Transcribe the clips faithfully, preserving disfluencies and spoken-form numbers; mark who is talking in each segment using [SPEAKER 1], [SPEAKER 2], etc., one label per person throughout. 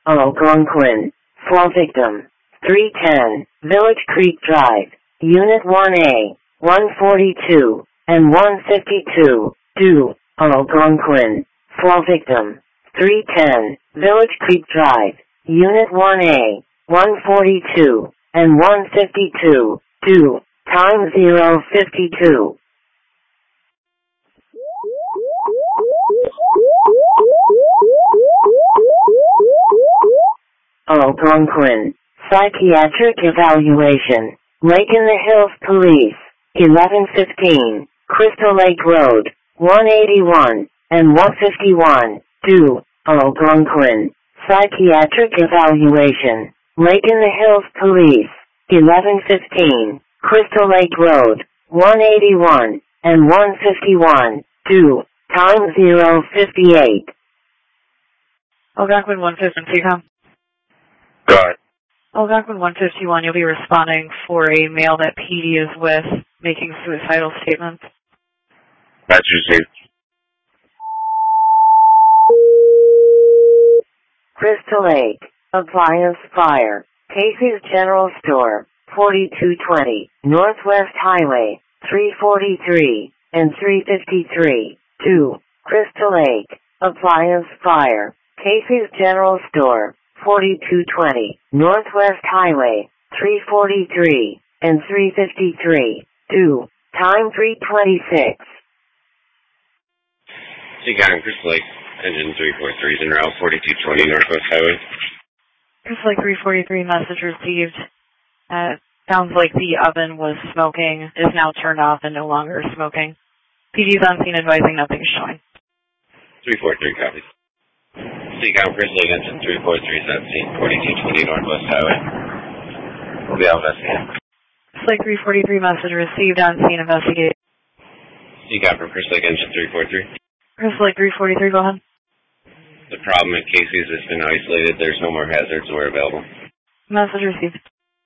[SPEAKER 1] Algonquin. Fall victim. three ten, Village Creek Drive, Unit one A, one forty-two, and one fifty-two, due, Algonquin. Fall victim. three ten, Village Creek Drive, Unit one A, one forty-two, and one fifty-two, due, time zero fifty-two. Algonquin. Psychiatric evaluation. Lake in the Hills Police. eleven fifteen. Crystal Lake Road. one eighty-one and one fifty-one. Due. Algonquin. Psychiatric evaluation. Lake in the Hills Police. eleven fifteen. Crystal Lake Road. one eighty-one and one fifty-one. Due. Time zero fifty-eight.
[SPEAKER 2] Algonquin one fifty-one.
[SPEAKER 3] Go ahead.
[SPEAKER 2] Algonquin one fifty-one, you'll be responding for a male that P D is with, making suicidal statements.
[SPEAKER 3] That's received.
[SPEAKER 1] Crystal Lake. Appliance fire. Casey's General Store. forty-two twenty. Northwest Highway. three forty-three and three fifty-three. two. Crystal Lake. Appliance fire. Casey's General Store. forty-two twenty. Northwest Highway. three forty-three and three fifty-three. two. Time three twenty-six.
[SPEAKER 3] Seacounty, Crystal Lake, engine three forty-three is en route, forty-two twenty Northwest Highway.
[SPEAKER 2] Crystal Lake three forty-three, message received. Uh, sounds like the oven was smoking, is now turned off and no longer smoking. P D's on scene advising nothing is showing.
[SPEAKER 3] three forty-three copies. Seacounty, Crystal Lake, engine three forty-three is on scene, forty-two twenty Northwest Highway. We'll be out investigating.
[SPEAKER 2] Crystal Lake three forty-three, message received, on scene investigating.
[SPEAKER 3] Seacounty from Crystal Lake, engine three forty-three.
[SPEAKER 2] Crystal Lake three forty-three, go ahead.
[SPEAKER 3] The problem at Casey's has been isolated. There's no more hazards where available.
[SPEAKER 2] Message received.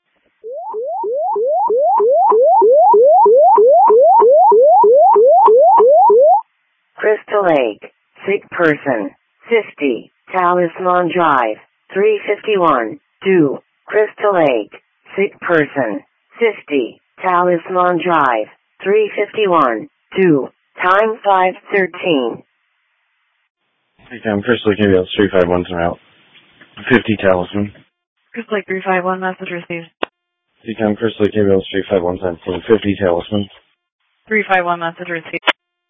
[SPEAKER 1] Crystal Lake. Sick person. fifty. Talisman Drive. three fifty-one. Due. Crystal Lake. Sick person. fifty. Talisman Drive. three fifty-one. Due. Time five thirteen.
[SPEAKER 4] Seacounty, Crystal Lake, Able three five one's en route. fifty Talisman.
[SPEAKER 2] Crystal Lake three five one, message received.
[SPEAKER 4] Seacounty, Crystal Lake, Able three five one's on scene. fifty Talisman.
[SPEAKER 2] three five one, message received.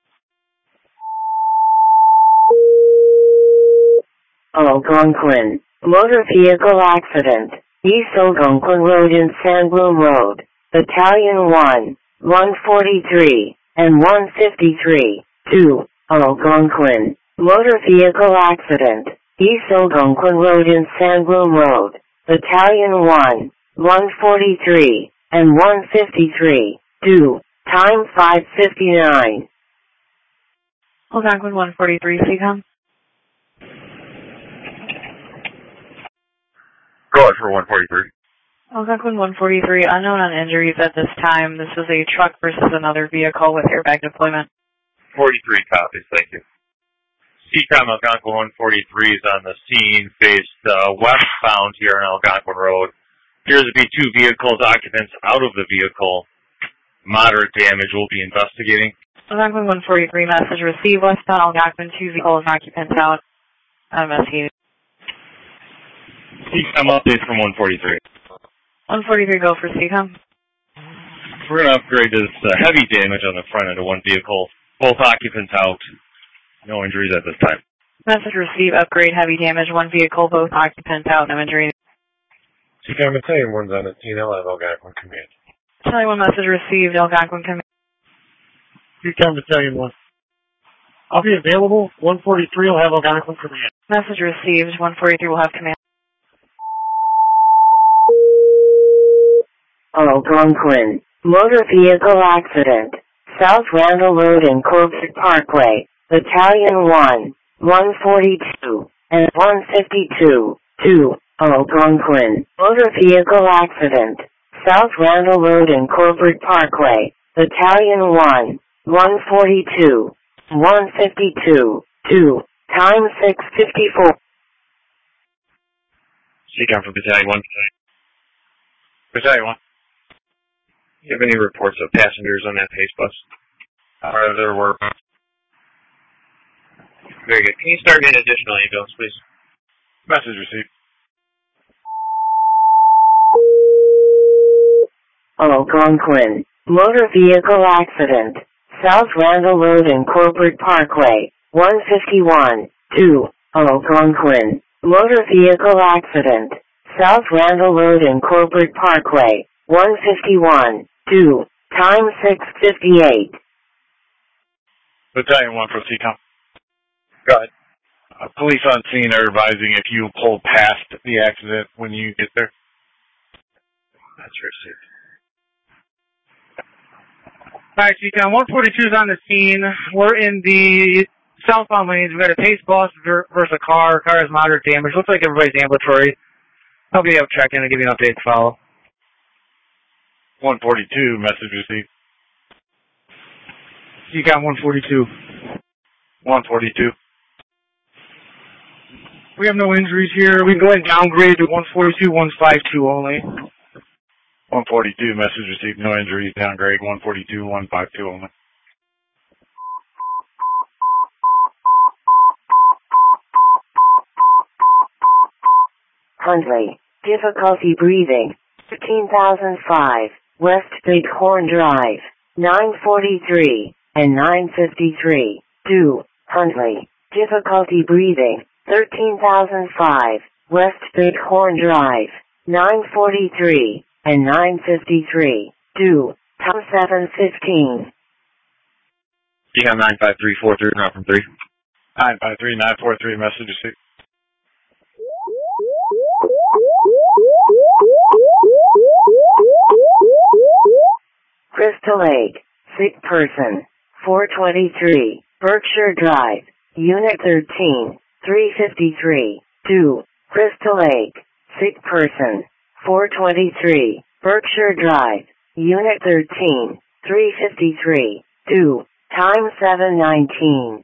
[SPEAKER 1] Algonquin. Motor vehicle accident. East Algonquin Road in Sandbloom Road. Battalion one, one forty-three, and one fifty-three. two. Algonquin. Motor vehicle accident. East Algonquin Road in Sandbloom Road. Battalion one, one forty-three, and one fifty-three. two. Time five fifty-nine.
[SPEAKER 2] Algonquin one forty-three, Seacom.
[SPEAKER 3] Go ahead for one forty-three.
[SPEAKER 2] Algonquin one forty-three, unknown on injuries at this time. This is a truck versus another vehicle with airbag deployment.
[SPEAKER 3] forty-three copies, thank you. Seacom Algonquin one forty-three is on the scene, faced uh, westbound here on Algonquin Road. Appears to be two vehicles, occupants out of the vehicle. Moderate damage, we'll be investigating.
[SPEAKER 2] Algonquin one forty-three, message received. Westbound Algonquin, two vehicles, occupants out. I'm investigating.
[SPEAKER 3] Seacom update from one forty-three.
[SPEAKER 2] one forty-three, go for Seacom.
[SPEAKER 3] We're going to upgrade this uh, heavy damage on the front end of one vehicle. Both occupants out. No injuries at this time.
[SPEAKER 2] Message received, upgrade heavy damage, one vehicle, both occupants out, no injuries.
[SPEAKER 3] Seacom Battalion one's on the scene, I'll have Algonquin command.
[SPEAKER 2] Battalion one, message received, Algonquin command.
[SPEAKER 5] Seacom Battalion one. I'll be available. one forty-three will have Algonquin command.
[SPEAKER 2] Message received, one forty-three will have command.
[SPEAKER 1] Algonquin. Motor vehicle accident. South Randall Road and Colbert Parkway. Battalion one, one forty-two, and one fifty-two. two. Algonquin. Motor vehicle accident. South Randall Road and Colbert Parkway. Battalion one, one forty-two, one fifty-two. two. Time six fifty-four.
[SPEAKER 4] C-Com for Battalion one. Battalion one. Do you have any reports of passengers on that Pace bus?
[SPEAKER 3] Uh, there were.
[SPEAKER 4] Very good. Can you start in additional ambulance, please?
[SPEAKER 3] Message received.
[SPEAKER 1] Algonquin. Motor vehicle accident. South Randall Road and Corporate Parkway. one fifty-one. two. Algonquin. Motor vehicle accident. South Randall Road and Corporate Parkway. one fifty-one. two. Time six fifty-eight.
[SPEAKER 3] Battalion one for C-Com.
[SPEAKER 4] Go ahead.
[SPEAKER 3] Uh, police on scene are advising if you pull past the accident when you get there.
[SPEAKER 4] That's received.
[SPEAKER 5] Alright, C-Com, one forty-two is on the scene. We're in the southbound lanes. We've got a Pace bus versus a car. Car has moderate damage. Looks like everybody's ambulatory. I'll be able to check in and give you an update to follow.
[SPEAKER 3] one forty-two, message received.
[SPEAKER 5] C-Com one forty-two.
[SPEAKER 3] one forty-two.
[SPEAKER 5] We have no injuries here. We can go ahead and downgrade to one forty-two, one fifty-two only.
[SPEAKER 3] one forty-two, message received, no injuries, downgrade, one forty-two, one fifty-two only.
[SPEAKER 1] Hundley. Difficulty breathing. fifteen thousand five. West Bighorn Drive. nine forty-three and nine fifty-three. two. Hundley. Difficulty breathing. thirteen thousand five. West Bighorn Drive. nine forty-three and nine fifty-three. two. Time seven fifteen.
[SPEAKER 4] C-Com nine five three four three, route from three.
[SPEAKER 3] nine five three nine four three, message received.
[SPEAKER 1] Crystal Lake. Sick person. four twenty-three. Berkshire Drive. Unit thirteen. three fifty-three. two. Crystal Lake. Sick person. four twenty-three. Berkshire Drive. Unit thirteen. three fifty-three. two. Time seven nineteen.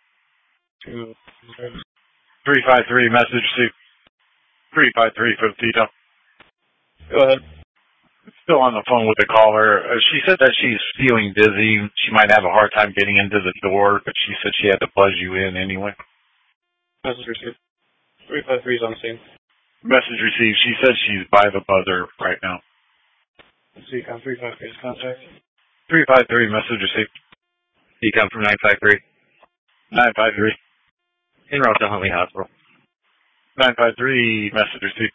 [SPEAKER 3] three five three, message received. three five three for the C-Com.
[SPEAKER 4] Go ahead.
[SPEAKER 3] Still on the phone with the caller. Uh, she said that she's feeling dizzy. She might have a hard time getting into the door, but she said she had to buzz you in anyway.
[SPEAKER 4] Message received. three five three is on scene.
[SPEAKER 3] Message received. She said she's by the buzzer right now.
[SPEAKER 4] C-Com three five three is contact.
[SPEAKER 3] three five three, message received.
[SPEAKER 4] C-Com from nine five three.
[SPEAKER 3] nine five three.
[SPEAKER 4] En route to Huntley Hospital.
[SPEAKER 3] nine five three, message received.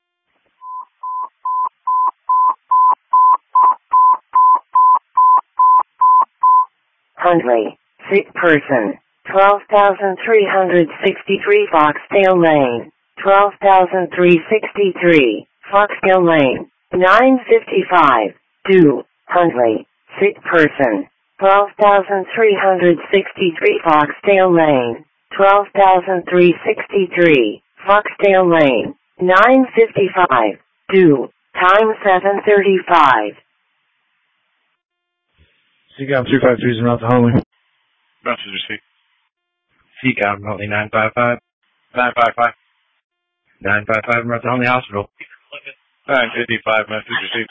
[SPEAKER 1] Hundley. Sick person. twelve thousand three hundred sixty-three Foxdale Lane. twelve thousand three hundred sixty-three. Foxdale Lane. nine fifty-five. two. Hundley. Sick person. twelve thousand three hundred sixty-three Foxdale Lane. twelve thousand three hundred sixty-three. Foxdale Lane. nine fifty-five. two. Time seven thirty-five.
[SPEAKER 5] C-Com two five three is around the Huntley.
[SPEAKER 3] Message received.
[SPEAKER 4] C-Com Huntley nine five five.
[SPEAKER 3] nine five five.
[SPEAKER 4] nine five five, around to Huntley Hospital.
[SPEAKER 3] nine fifty-five, message received.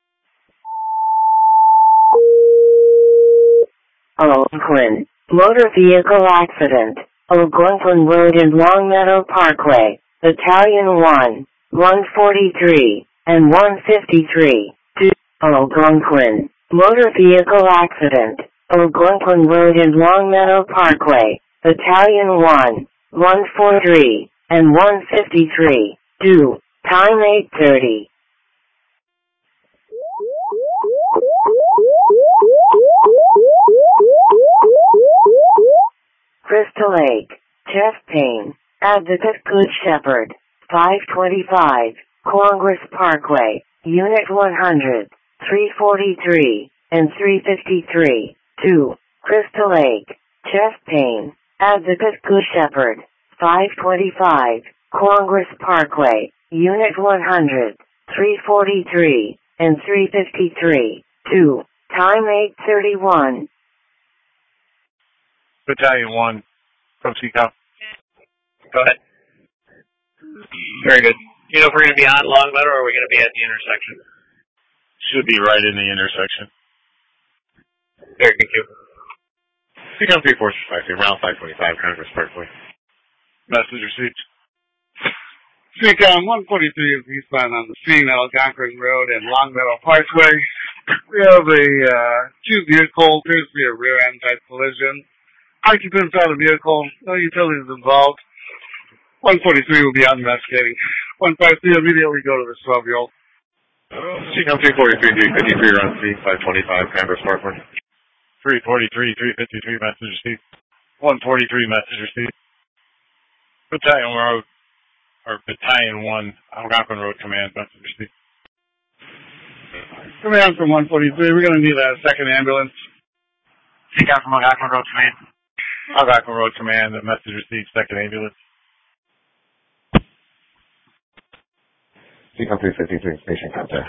[SPEAKER 1] Algonquin. Motor vehicle accident. Algonquin Road and Longmeadow Parkway. Battalion one. one forty-three and one fifty-three. two. Algonquin. Motor vehicle accident. Algonquin Road and Longmeadow Parkway. Battalion one. one forty-three and one fifty-three. two. Time eight thirty. Crystal Lake. Chest pain. Advocate Good Shepherd. five twenty-five. Congress Parkway. Unit one hundred. three forty-three and three fifty-three. two. Crystal Lake. Chest pain. Advocate Good Shepherd. five twenty-five. Congress Parkway. Unit one hundred. three forty-three and three fifty-three. two. Time eight thirty-one.
[SPEAKER 3] Battalion one from C-Com.
[SPEAKER 4] Go ahead. Very good.
[SPEAKER 5] You know if we're going to be on Longmeadow or are we going to be at the intersection?
[SPEAKER 3] Should be right in the intersection.
[SPEAKER 5] Very good, you.
[SPEAKER 3] C COM three four five two, round five twenty-five, Congress Parkway. Message received.
[SPEAKER 6] C COM one forty-three is eastbound on the scene at Algonquin Road and Longmeadow Parkway. We have a uh, two vehicle, appears to be a rear end type collision. Occupants out of the vehicle, no utilities involved. one forty-three will be out investigating. one fifty-three immediately go to the twelve year old.
[SPEAKER 3] C COM three forty-three, three fifty-three, round C, five twenty-five, Congress Parkway. three forty-three, three fifty-three, message received. one forty-three, message received. Battalion Road, or Battalion one, Algonquin Road Command, message received.
[SPEAKER 6] Command from one forty-three, we're going to need a second ambulance.
[SPEAKER 5] C COM from Algonquin Road Command.
[SPEAKER 3] Algonquin Road Command, message received, second ambulance. C COM three fifty-three, patient contact.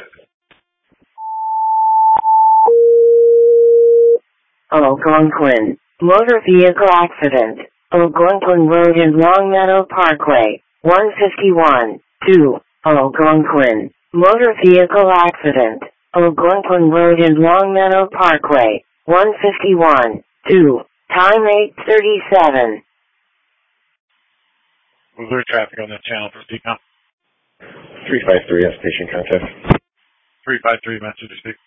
[SPEAKER 1] Algonquin. Motor vehicle accident. Algonquin Road and Longmeadow Parkway. one fifty-one. two. Algonquin. Motor vehicle accident. Algonquin Road and Longmeadow Parkway. one fifty-one. two. Time eight thirty-seven.
[SPEAKER 3] Was there traffic on that channel for C COM?
[SPEAKER 4] three five three, yes, patient contact.
[SPEAKER 3] three five three, message received.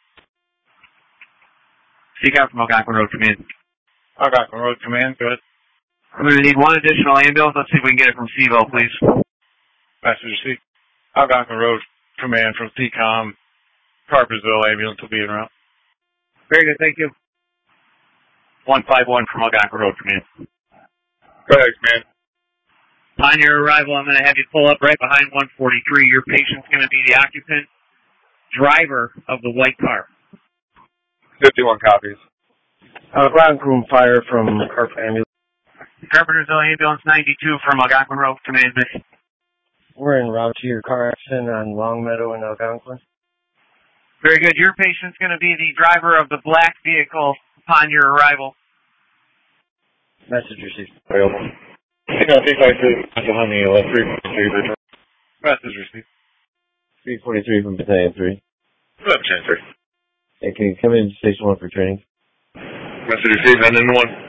[SPEAKER 5] C COM from Algonquin Road Command.
[SPEAKER 3] Algonquin Road Command, go ahead.
[SPEAKER 5] I'm going to need one additional ambulance. Let's see if we can get it from CVO, please.
[SPEAKER 3] Message received. Algonquin Road Command from C COM. Carpersville ambulance will be en route.
[SPEAKER 5] Very good, thank you. one five one from Algonquin Road Command.
[SPEAKER 3] Go ahead, Command.
[SPEAKER 5] On your arrival, I'm going to have you pull up right behind one forty-three. Your patient's going to be the occupant, driver of the white car.
[SPEAKER 3] fifty-one copies.
[SPEAKER 4] Uh, ground crew fire from Carp Ambulance.
[SPEAKER 5] Carpentersville Ambulance ninety-two from Algonquin Road Command.
[SPEAKER 4] We're en route to your car accident on Longmeadow and Algonquin.
[SPEAKER 5] Very good. Your patient's going to be the driver of the black vehicle upon your arrival.
[SPEAKER 4] Message received.
[SPEAKER 3] Available. C COM three five three, behind the uh, three forty-three. Message received.
[SPEAKER 4] three forty-three from Battalion three.
[SPEAKER 3] Go ahead, Battalion three.
[SPEAKER 4] Hey, can you come in Station one for training?
[SPEAKER 3] Message received, and then one.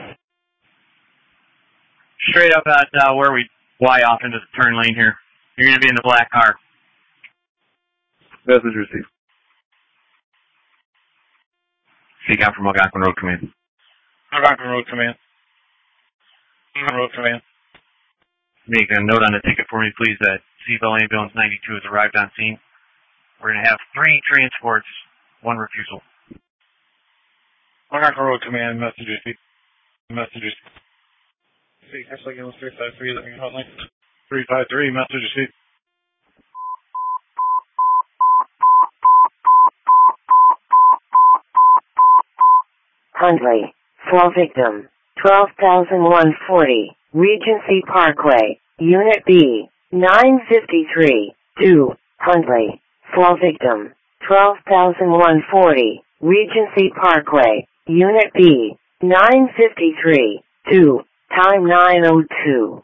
[SPEAKER 5] Straight up at uh, where we fly off into the turn lane here. You're going to be in the black car.
[SPEAKER 3] Message received.
[SPEAKER 5] C COM from Algonquin Road Command.
[SPEAKER 3] Algonquin Road Command. Algonquin Road Command.
[SPEAKER 5] Make a note on the ticket for me, please, that CVO Ambulance ninety-two has arrived on scene. We're going to have three transports, one refusal.
[SPEAKER 3] Algonquin Road Command, message received. Message received. See, actually, give us three five three, let me hold on. three five three, message received.
[SPEAKER 1] Hundley. Fall victim. twelve thousand one hundred forty. Regency Parkway. Unit B. nine fifty-three. two. Hundley. Fall victim. twelve thousand one hundred forty. Regency Parkway. Unit B. nine fifty-three. two. Time nine oh two.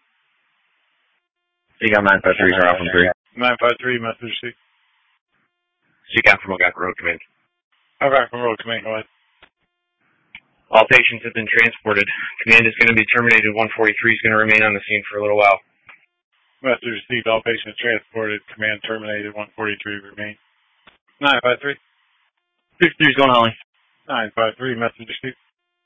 [SPEAKER 5] C COM nine five three, Algonquin three.
[SPEAKER 3] nine five three, message received.
[SPEAKER 5] C COM from Algonquin Road Command.
[SPEAKER 3] Algonquin Road Command, go ahead.
[SPEAKER 5] All patients have been transported. Command is going to be terminated. one forty-three is going to remain on the scene for a little while.
[SPEAKER 3] Message received. All patients transported. Command terminated. one forty-three remain. nine five three.
[SPEAKER 5] six three is going Holly.
[SPEAKER 3] nine five three. Message received.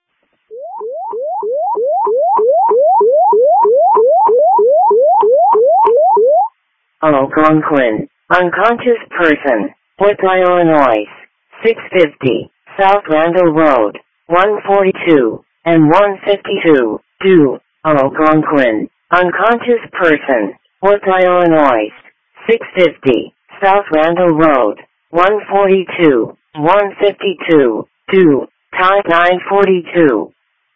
[SPEAKER 1] Algonquin. Unconscious person. Woodbury, Illinois. six fifty. South Randall Road. one forty-two. And one fifty-two. two. Algonquin. Unconscious person. Woodbury, Illinois. six fifty. South Randall Road. one forty-two. one fifty-two. two. Time nine forty-two.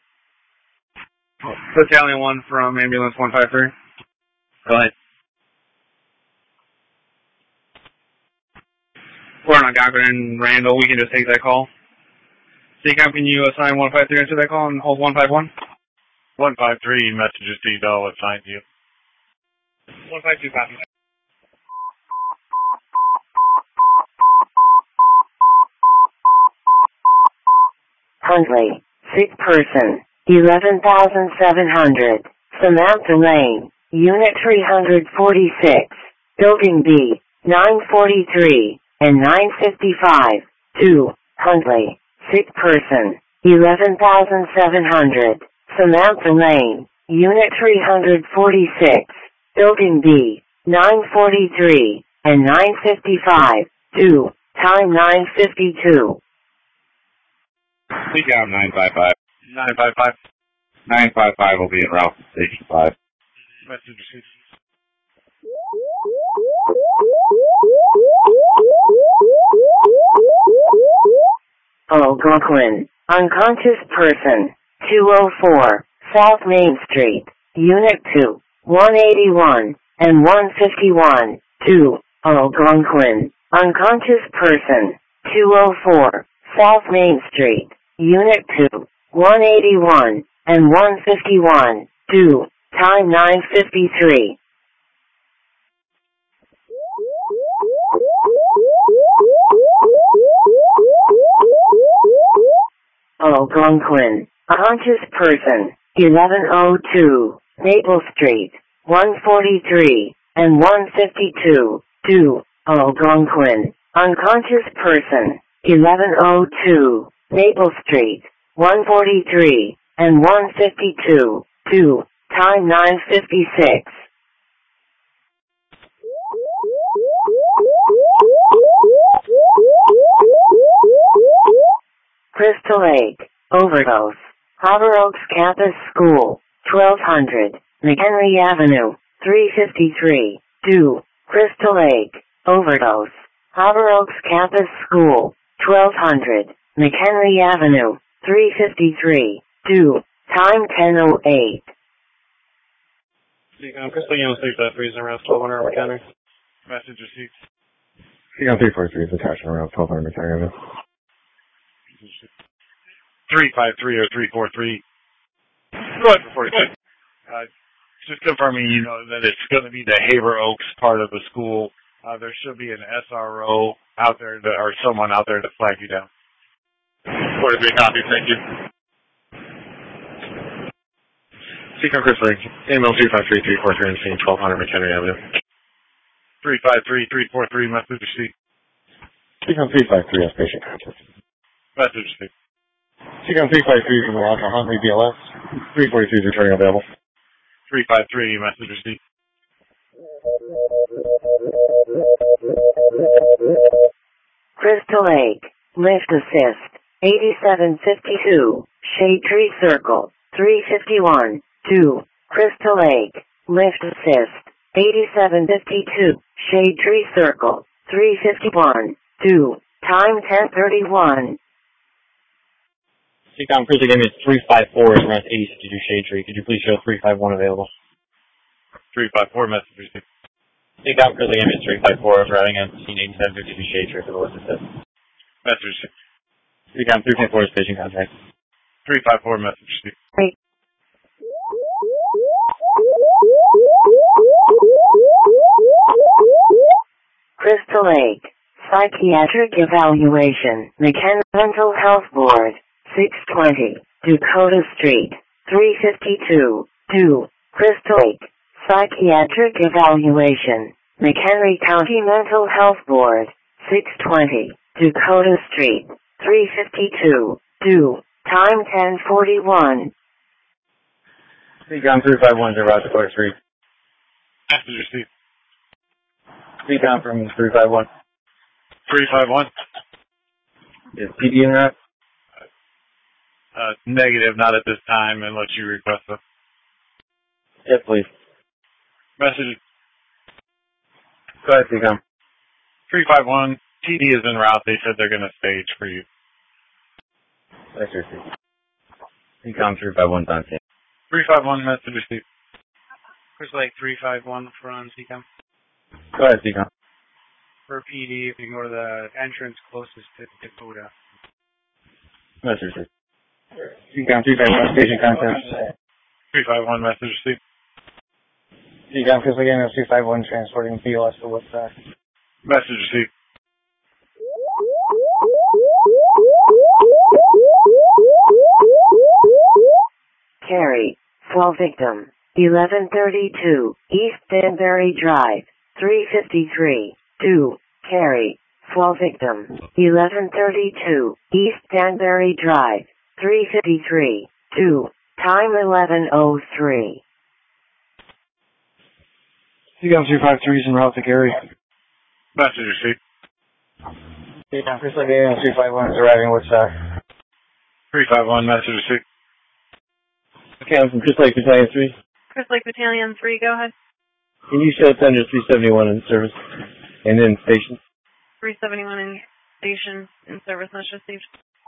[SPEAKER 5] Battalion one from Ambulance one five three. Go ahead. We're on Algonquin and Randall. We can just take that call. C COM, can you assign one five three into that call and hold one five one?
[SPEAKER 3] one five three, message received. I'll assign you.
[SPEAKER 5] one five two, copy.
[SPEAKER 1] Huntley, sick person, eleven thousand seven hundred, Samantha Lane, Unit three forty-six, Building B, nine forty-three, and nine fifty-five, two, Huntley, sick person, eleven thousand seven hundred, Samantha Lane, Unit three forty-six, Building B, nine forty-three, and nine fifty-five, two, time nine fifty-two.
[SPEAKER 4] Speak out nine five five. nine five five. nine five five will be en route to Station five.
[SPEAKER 3] Message received.
[SPEAKER 1] Algonquin, unconscious person, two oh four, South Main Street, Unit two, one eighty-one, and one fifty-one, two, Algonquin, unconscious person, two oh four, South Main Street, Unit two, one eighty-one, and one fifty-one, two, time nine fifty-three. Algonquin, unconscious person, eleven oh two, Maple Street, one forty-three, and one fifty-two, two, Algonquin, unconscious person, eleven oh two, Maple Street, one forty-three, and one fifty-two, two, time nine fifty-six. Crystal Lake, overdose, Harbor Oaks Campus School, twelve hundred, McHenry Avenue, three fifty-three, two, Crystal Lake, overdose, Harbor Oaks Campus School, twelve hundred, McHenry Avenue, three fifty-three, two, time ten oh eight.
[SPEAKER 4] Speak on Crystal Unit three five three is around twelve hundred McHenry.
[SPEAKER 3] Message received.
[SPEAKER 7] Speak on three four three is attached around twelve hundred McHenry Avenue.
[SPEAKER 3] three five three or three four three. Go ahead, before you uh, just confirming, you know, that it's going to be the Haber Oaks part of the school. Uh, there should be an S R O out there, to, or someone out there to flag you down. forty-three copies, thank you.
[SPEAKER 4] Speak on Crystal Lake. Email three five three three four three and scene twelve hundred McHenry Avenue.
[SPEAKER 3] three five three three four three, message received.
[SPEAKER 7] Speak on three five three as patient contact.
[SPEAKER 3] Message received.
[SPEAKER 7] Speak on three five three from the lock on Huntley B L S. three forty-three is returning available.
[SPEAKER 3] three five three, message received.
[SPEAKER 1] Crystal Lake, lift assist, eighty-seven fifty-two, Shade Tree Circle, three fifty-one, two, Crystal Lake, lift assist, eighty-seven fifty-two, Shade Tree Circle, three fifty-one, two, time ten thirty-one.
[SPEAKER 4] Seacom Crystal game is three five four is around eighty fifty-two Shade Tree. Could you please show three five one available?
[SPEAKER 3] three five four, message received.
[SPEAKER 4] Seacom Crystal game is three five four is routing on scene eighty-seven fifty-two Shade Tree for the list assist.
[SPEAKER 3] Message received.
[SPEAKER 4] Seacom three five four is patient contact.
[SPEAKER 3] three five four, message received.
[SPEAKER 1] Wait. Crystal Lake, psychiatric evaluation, McKenna Mental Health Board, six twenty, Dakota Street, three fifty-two, two, Crystal Lake, psychiatric evaluation, McHenry County Mental Health Board, six twenty, Dakota Street, three fifty-two, two, time ten forty-one.
[SPEAKER 4] Seacom three five one is around Dakota Street.
[SPEAKER 3] Message received.
[SPEAKER 4] Seacom from three five one.
[SPEAKER 3] three five one.
[SPEAKER 4] Is P D in that?
[SPEAKER 3] Uh, negative, not at this time, unless you request it.
[SPEAKER 4] Yes, please.
[SPEAKER 3] Message.
[SPEAKER 4] Go ahead, Seacom.
[SPEAKER 3] three five one, T D is en route. They said they're going to stage for you.
[SPEAKER 4] That's your seat. Seacom three five one on scene.
[SPEAKER 3] three five one, message received.
[SPEAKER 5] Crystal Lake three five one for on C COM.
[SPEAKER 4] Go ahead, Seacom.
[SPEAKER 5] For P D, if you can go to the entrance closest to Dakota.
[SPEAKER 4] Message received. Seacom three five one, station contact.
[SPEAKER 3] three five one, message received.
[SPEAKER 4] Seacom Crystal game is three five one transporting B L S to Woodstock.
[SPEAKER 3] Message received.
[SPEAKER 1] Carey, Swell Victim, eleven thirty-two, East Danbury Drive, three fifty-three, two, Carey, Swell Victim, eleven thirty-two, East Danbury Drive, three fifty-three, two, time eleven oh three.
[SPEAKER 7] Seacom three five three is en route to Gary.
[SPEAKER 4] Message received.
[SPEAKER 7] Seacom Chris Lake A M three five one is arriving at Woodstock.
[SPEAKER 4] three five one, message received.
[SPEAKER 7] Okay, I'm from Chris Lake Battalion three.
[SPEAKER 2] Chris Lake Battalion three, go ahead.
[SPEAKER 7] Can you show Thunder three seventy-one in service and in station?
[SPEAKER 2] three seventy-one in station in service, message received.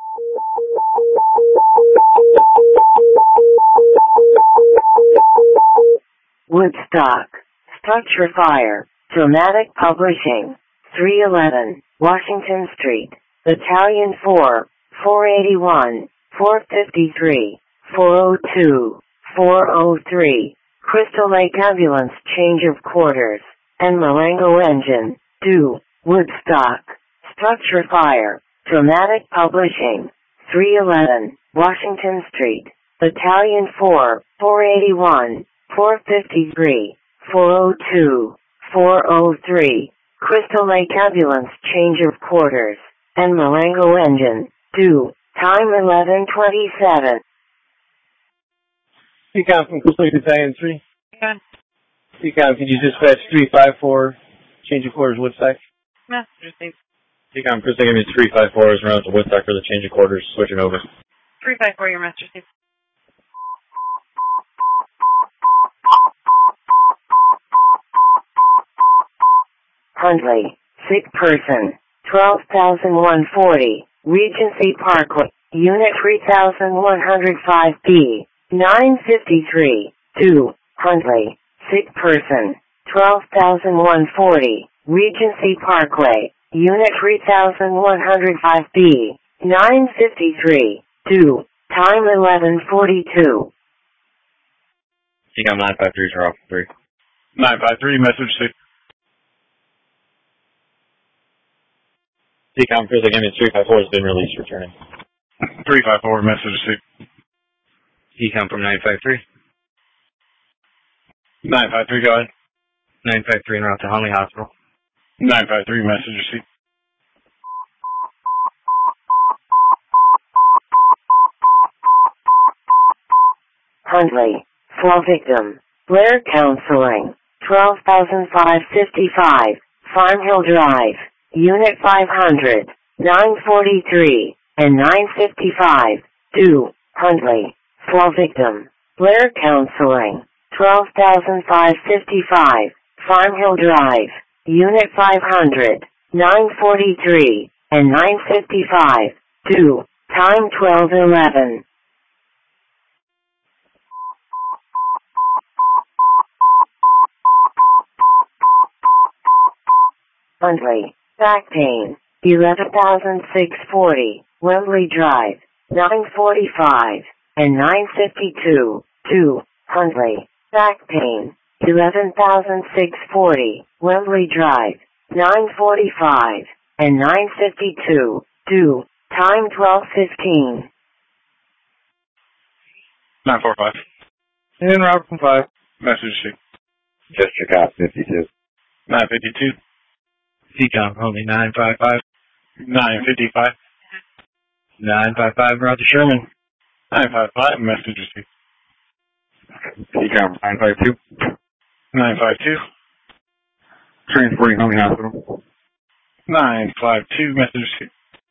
[SPEAKER 1] Woodstock, Structure Fire, Dramatic Publishing, three eleven, Washington Street, Battalion four, four eighty-one, four fifty-three, four oh two, four oh three, Crystal Lake Ambulance Change of Quarters, and Marengo Engine, two, Woodstock, Structure Fire, Dramatic Publishing, three eleven, Washington Street, Battalion four, four eighty-one, four fifty-three, four oh two, four oh three, Crystal Lake Ambulance Change of Quarters, and Marengo Engine, two, time eleven twenty-seven.
[SPEAKER 7] Seacom from Chris Lake Battalion three.
[SPEAKER 2] Good.
[SPEAKER 7] Seacom, can you dispatch three five four, change of quarters, Woodstock?
[SPEAKER 2] Message received.
[SPEAKER 4] Seacom Chris Lake three five four is en route to Woodstock for the change of quarters, switching over.
[SPEAKER 2] three five four, your message received.
[SPEAKER 1] Huntley, sick person, twelve thousand one hundred forty, Regency Parkway, Unit three thousand one hundred five B, nine fifty-three, two, Huntley, sick person, twelve thousand one hundred forty, Regency Parkway, Unit three thousand one hundred five B, nine fifty-three, two, time eleven forty-two.
[SPEAKER 4] Seacom nine five three is en route three. nine five three, message received. Seacom Chris Lake three five four has been released, returning. three five four, message received. Seacom from nine five three. nine five three, go ahead.
[SPEAKER 7] nine five three en route to Huntley Hospital.
[SPEAKER 4] nine five three, message received.
[SPEAKER 1] Huntley, Swell Victim, Blair Counseling, twelve thousand five hundred fifty-five, Farm Hill Drive, Unit five hundred, nine forty-three, and nine fifty-five, two, Huntley, Swell Victim, Blair Counseling, twelve thousand five hundred fifty-five, Farm Hill Drive, Unit five hundred, nine forty-three, and nine fifty-five, two, time twelve eleven. Huntley, back pain, eleven thousand six hundred forty, Wembley Drive, nine forty-five, and nine fifty-two, two, Huntley, back pain, eleven thousand six hundred forty, Wembley Drive, nine forty-five, and nine fifty-two, two, time twelve fifteen.
[SPEAKER 4] nine four five.
[SPEAKER 7] En route from five.
[SPEAKER 4] Message received.
[SPEAKER 8] Just check out fifty-two.
[SPEAKER 4] nine fifty-two.
[SPEAKER 7] Seacom, only nine five five.
[SPEAKER 4] nine fifty-five.
[SPEAKER 7] nine five five, en route to Sherman.
[SPEAKER 4] nine five five, message received.
[SPEAKER 8] Seacom nine five two.
[SPEAKER 4] nine five two.
[SPEAKER 8] Transporting Huntley Hospital.
[SPEAKER 4] nine five two, message received.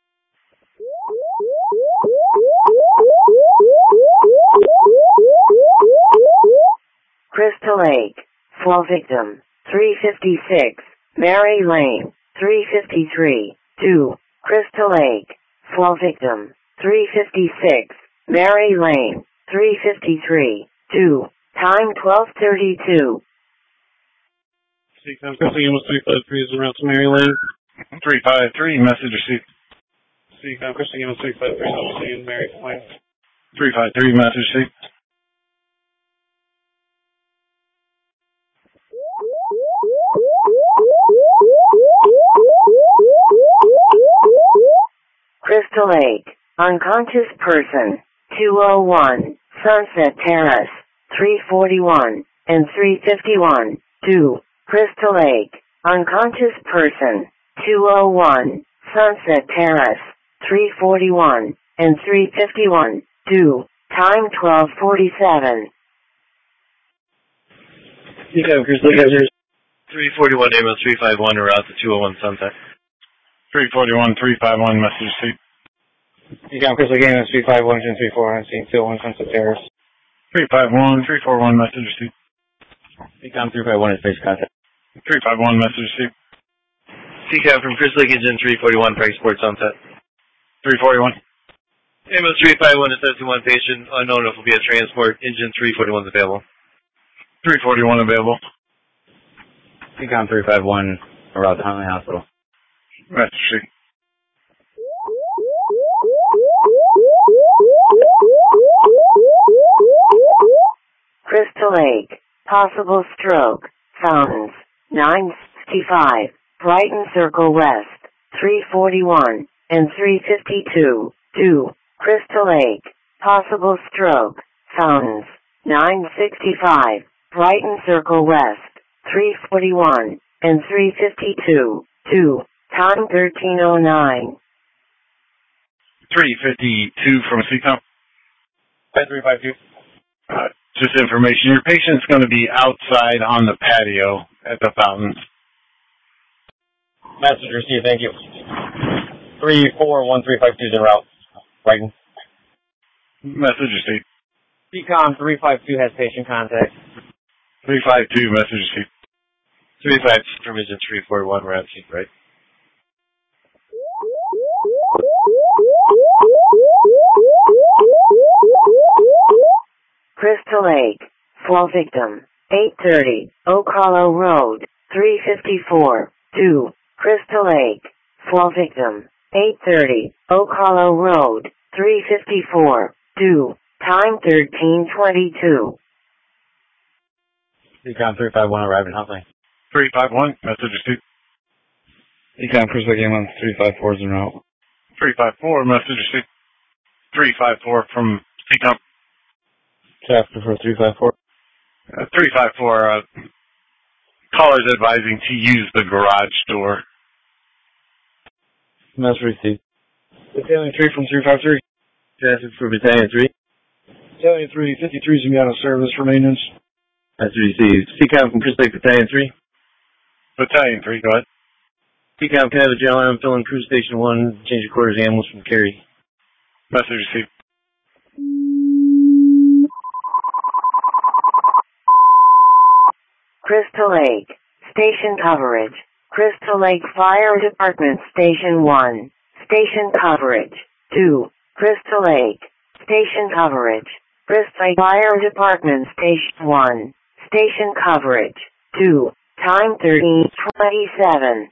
[SPEAKER 1] Crystal Lake, Swell Victim, three fifty-six, Mary Lane, three fifty-three, two, Crystal Lake, Swell Victim, three fifty-six, Mary Lane, three fifty-three, two, time twelve thirty-two.
[SPEAKER 4] Seacom Chris Lake three five three is en route to Mary Lane. three five three, message received. Seacom Chris Lake three five three is in Mary Lane. three five three, message received.
[SPEAKER 1] Crystal Lake, unconscious person, two oh one, Sunset Terrace, three forty-one, and three fifty-one. two. Crystal Lake, unconscious person, two oh one, Sunset Terrace, three forty-one, and three fifty-one. two. Time twelve forty-seven.
[SPEAKER 9] You have Crystal Lake, three forty-one, ambulance three five one, or out to two oh one Sunset.
[SPEAKER 4] three forty-one, three five one, message seat.
[SPEAKER 5] You got Crystal Lake, ambulance three five one, three four one, two oh one Sunset Terrace.
[SPEAKER 4] three five one, three four one, message seat.
[SPEAKER 9] C COM three five one is face contact.
[SPEAKER 4] three five one, message seat.
[SPEAKER 9] C COM from Crystal Lake, engine three forty-one, Frank Sport Sunset.
[SPEAKER 4] three forty-one.
[SPEAKER 9] Ambulance three five one is seventy-one patient, unknown if will be a transport, engine three forty-one is available.
[SPEAKER 4] three forty-one available.
[SPEAKER 9] C COM three five one, around Huntley Hospital.
[SPEAKER 4] Message seat.
[SPEAKER 1] Crystal Lake, possible stroke, Fountains, nine sixty-five, Brighton Circle West, three forty-one, and three fifty-two. two. Crystal Lake, possible stroke, Fountains, nine sixty-five, Brighton Circle West, three forty-one, and three fifty-two. two. Time thirteen oh nine.
[SPEAKER 4] three fifty-two from C COM.
[SPEAKER 9] three five two.
[SPEAKER 4] Uh, just information. Your patient's going to be outside on the patio at the Fountains.
[SPEAKER 9] Message received, thank you. three four one three five two is en route. Brighton.
[SPEAKER 4] Message received.
[SPEAKER 9] C COM three five two has patient contact.
[SPEAKER 4] three five two, message received.
[SPEAKER 9] three five two from engine three forty-one, we're on scene, right?
[SPEAKER 1] Crystal Lake, fall victim, eight thirty, Oak Hollow Road, three fifty-four. two. Crystal Lake, fall victim, eight thirty, Oak Hollow Road, three fifty-four. two. Time thirteen twenty-two.
[SPEAKER 9] C COM three five one arriving Huntley.
[SPEAKER 4] three five one, message received.
[SPEAKER 5] C COM Crystal Lake, ambulance three five four is en route.
[SPEAKER 4] three five four, message received. three five four from C COM.
[SPEAKER 9] Chapter for three five four.
[SPEAKER 4] Uh, three five four, uh, callers advising to use the garage door.
[SPEAKER 9] Message received.
[SPEAKER 5] Battalion three from three five three.
[SPEAKER 9] Traffic for Battalion three.
[SPEAKER 5] Battalion three, fifty-three is going to be out of service for maintenance.
[SPEAKER 9] Message received. C COM from Crystal Lake, Battalion three.
[SPEAKER 4] Battalion three, go ahead.
[SPEAKER 9] C COM, can I have a general item filling Cruise Station one, change of quarters ambulance from Cary.
[SPEAKER 4] Message received.
[SPEAKER 1] Crystal Lake, station coverage. Crystal Lake Fire Department Station one, station coverage. two. Crystal Lake, station coverage. Crystal Lake Fire Department Station one, station coverage. two. Time thirteen twenty-seven.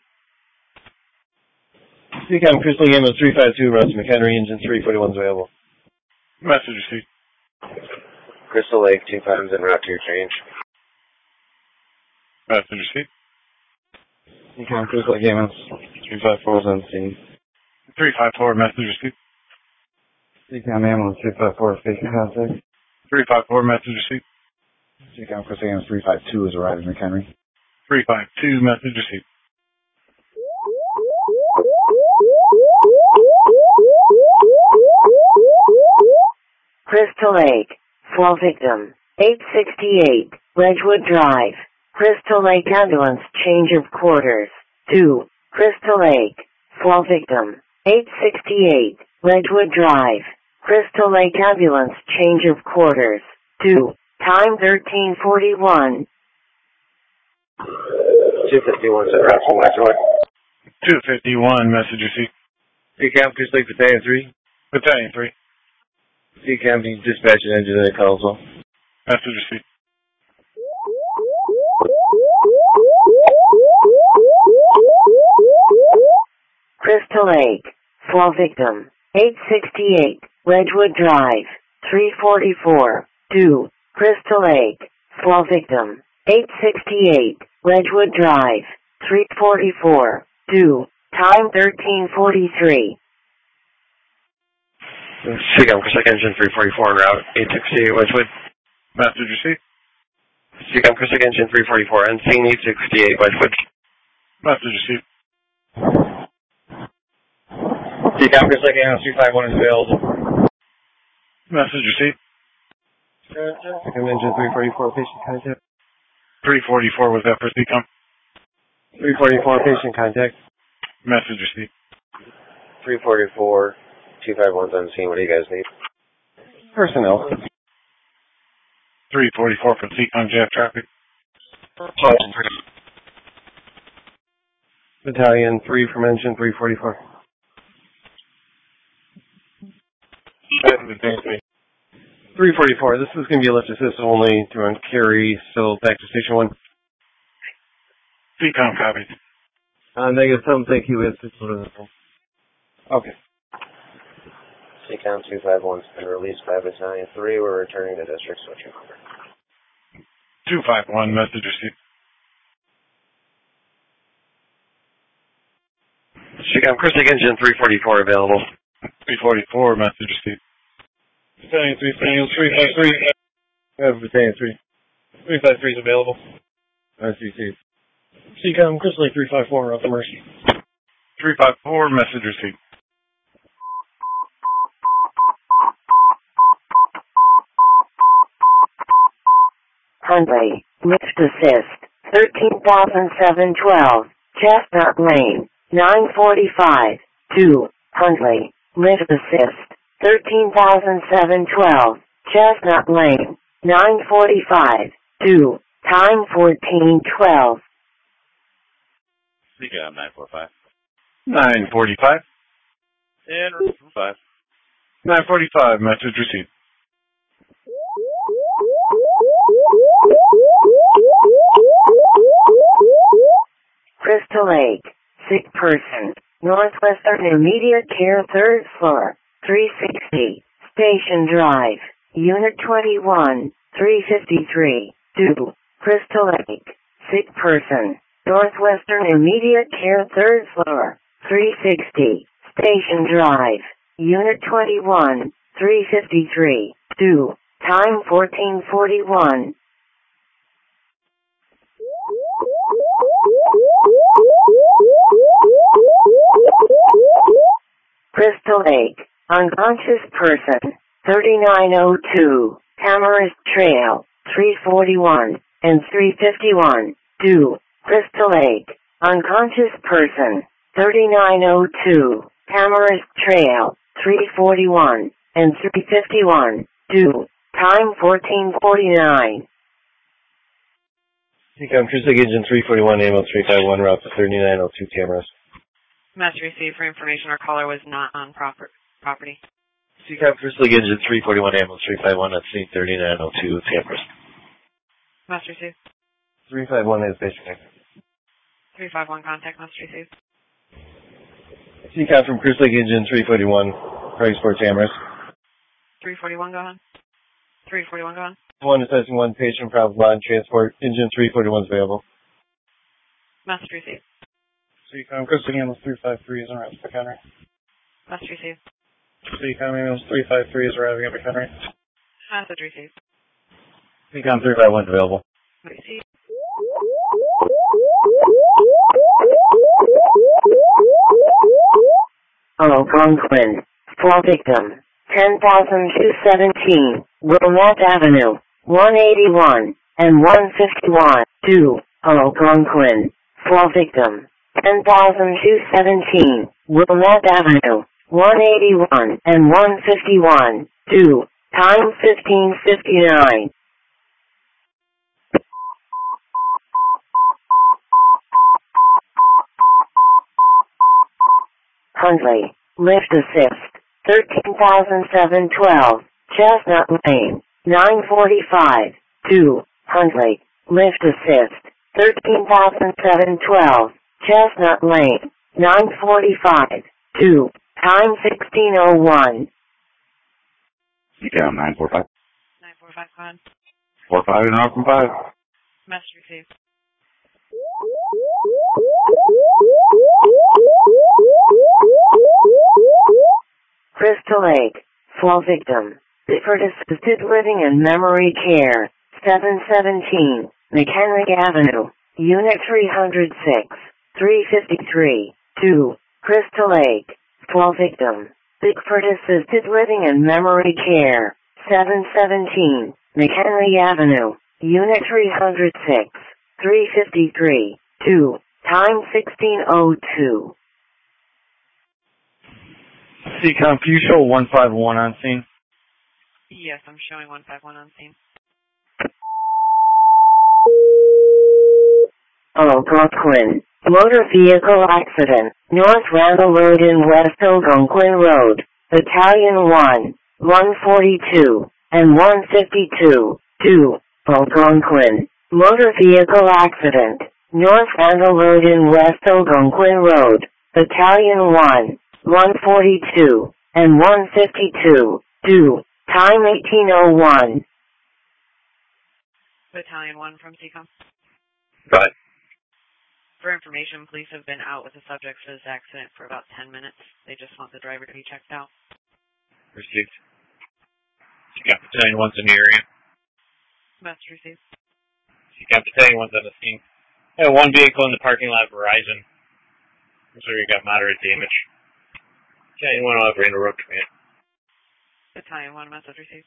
[SPEAKER 9] C COM Crystal Lake, ambulance three five two, Russ McHenry, engine three forty-one is available.
[SPEAKER 4] Message received.
[SPEAKER 8] Crystal Lake, two times en route to your change.
[SPEAKER 4] Message received.
[SPEAKER 5] C COM Crystal Lake, ambulance three five four is on scene.
[SPEAKER 4] three five four, message received.
[SPEAKER 5] C COM ambulance three five four, patient contact.
[SPEAKER 4] three five four, message received.
[SPEAKER 5] C COM Crystal Lake, ambulance three five two is arriving McHenry.
[SPEAKER 4] three five two, message received.
[SPEAKER 1] Crystal Lake, fall victim, eight sixty-eight, Wedgewood Drive. Crystal Lake ambulance change of quarters. two. Crystal Lake, fall victim, eight sixty-eight, Wedgewood Drive. Crystal Lake ambulance change of quarters. two. Time thirteen forty-one.
[SPEAKER 8] two fifty-one is en route to Wedgewood.
[SPEAKER 4] two fifty-one, message received.
[SPEAKER 9] C COM Crystal Lake, Battalion three.
[SPEAKER 4] Battalion three.
[SPEAKER 9] C COM, can you dispatch an engine to the call as well?
[SPEAKER 4] Message received.
[SPEAKER 1] Crystal Lake, fall victim, eight sixty-eight, Wedgewood Drive, three forty-four. two. Crystal Lake, fall victim, eight sixty-eight, Wedgewood Drive, three forty-four. two. Time thirteen forty-three.
[SPEAKER 9] Seacom, Crystal Lake Engine three forty-four en route, eight sixty-eight Wedgewood.
[SPEAKER 4] Message received.
[SPEAKER 9] Seacom, Crystal Lake Engine three forty-four, and scene eight sixty-eight Wedgewood.
[SPEAKER 4] Message received.
[SPEAKER 9] Seacom, Crystal Lake Engine three five one is available.
[SPEAKER 4] Message received.
[SPEAKER 9] Seacom Engine three forty-four, patient contact.
[SPEAKER 4] three forty-four was that for Seacom?
[SPEAKER 9] three forty-four, patient contact.
[SPEAKER 4] Message received.
[SPEAKER 8] three forty-four, two five one's on scene. What do you guys need?
[SPEAKER 9] Personnel.
[SPEAKER 4] three forty-four from Seacom J F traffic.
[SPEAKER 9] Battalion three from Engine three forty-four. three forty-four, this is going to be a lift assist only to on carry, so back to station one.
[SPEAKER 4] Seacom copies.
[SPEAKER 9] Uh, negative seven, thank you. Okay.
[SPEAKER 8] Seacom two five one's been released by Battalion three. We're returning to district switching over.
[SPEAKER 4] two five one, message received.
[SPEAKER 9] Seacom, Crystal Lake Engine three forty-four available.
[SPEAKER 4] three forty-four, message received. Battalion three, Battalion three five three.
[SPEAKER 9] We have Battalion three.
[SPEAKER 4] three five three is available.
[SPEAKER 9] Message received.
[SPEAKER 7] Seacom, Crystal Lake three five four, Route to Mercy.
[SPEAKER 4] three five four, message received.
[SPEAKER 1] Hundley, lift assist, thirteen thousand seven twelve, Chestnut Lane, nine forty-five, two, Hundley, lift assist, thirteen thousand seven twelve, Chestnut Lane, nine forty-five, two, time fourteen twelve.
[SPEAKER 4] Seacom nine forty-five. nine forty-five. And five. nine forty-five, message received.
[SPEAKER 1] Crystal Lake, sick person, Northwestern Immediate Care third floor, three sixty, Station Drive, Unit twenty-one, three fifty-three, two, Crystal Lake, sick person, Northwestern Immediate Care third floor, three sixty, Station Drive, Unit twenty-one, three fifty-three, two, time fourteen forty-one. Crystal Lake, unconscious person, thirty-nine oh two, Tamarisk Trail, three forty-one, and three fifty-one, two, Crystal Lake, unconscious person, thirty-nine oh two, Tamarisk Trail, three forty-one, and three fifty-one, two, time fourteen forty-nine.
[SPEAKER 9] Seacom, Crystal Lake Engine three forty-one, ambulance three five one, route to thirty-nine oh two cameras.
[SPEAKER 2] Message received for information. Our caller was not on proper property.
[SPEAKER 9] Seacom, Crystal Lake Engine three forty-one, ambulance three five one, at scene thirty-nine oh two cameras.
[SPEAKER 2] Message received.
[SPEAKER 9] three five one is basic.
[SPEAKER 2] three five one contact. Message received.
[SPEAKER 9] Seacom from Crystal Lake Engine three forty-one, Craig Sports cameras.
[SPEAKER 2] three forty-one, go on. three forty-one, go on.
[SPEAKER 9] One assessing one patient, problem line transport. Engine three forty-one is available.
[SPEAKER 2] Message received.
[SPEAKER 4] Seacom, Crystal Ambulance three five three is arriving at McHenry.
[SPEAKER 2] Message received.
[SPEAKER 4] Seacom Ambulance three five three is arriving at McHenry.
[SPEAKER 2] Message received.
[SPEAKER 9] Seacom three five one is available.
[SPEAKER 2] Received.
[SPEAKER 1] Algonquin, fall victim, ten thousand two seventeen, Wilmette Avenue, one eighty-one, and one fifty-one, two, Algonquin, fall victim, ten thousand two seventeen, Wilmette Avenue, one eighty-one, and one fifty-one, two, time fifteen fifty-nine. Hundley, lift assist, thirteen thousand seven twelve, Chestnut Lane, nine forty-five, two, Hundley, lift assist, thirteen thousand seven twelve, Chestnut Lane, nine forty-five, two, time sixteen oh one.
[SPEAKER 4] Seacom nine four five.
[SPEAKER 2] nine four five, go on.
[SPEAKER 4] four five and off from five.
[SPEAKER 2] Message received.
[SPEAKER 1] Crystal Lake, Fall victim. Bickford Assisted Living and Memory Care, seven seventeen, McHenry Avenue, Unit three oh six, three fifty-three, two, Crystal Lake. Fall victim. Bickford Assisted Living and Memory Care, seven seventeen, McHenry Avenue, Unit three oh six, three fifty-three, two, time sixteen oh two.
[SPEAKER 10] C COM, can you show one five one on scene?
[SPEAKER 2] Yes, I'm showing one five one on scene.
[SPEAKER 1] Algonquin. Motor vehicle accident. North Randall Road in West Algonquin Road. Battalion one, one forty-two, and one fifty-two, two, Algonquin. Motor vehicle accident. North Randall Road in West Algonquin Road. Battalion one, one forty-two, and one fifty-two, two, time eighteen oh one.
[SPEAKER 2] Battalion one from C COM.
[SPEAKER 3] Go ahead.
[SPEAKER 2] For information, police have been out with the subject for this accident for about ten minutes. They just want the driver to be checked out.
[SPEAKER 3] Received. C COM Battalion one's in the area.
[SPEAKER 2] Message received.
[SPEAKER 3] C COM Battalion one's on the scene. Yeah, one vehicle in the parking lot of Verizon. Looks like we got moderate damage. Battalion one will have Randall Road command.
[SPEAKER 2] Battalion one, message received.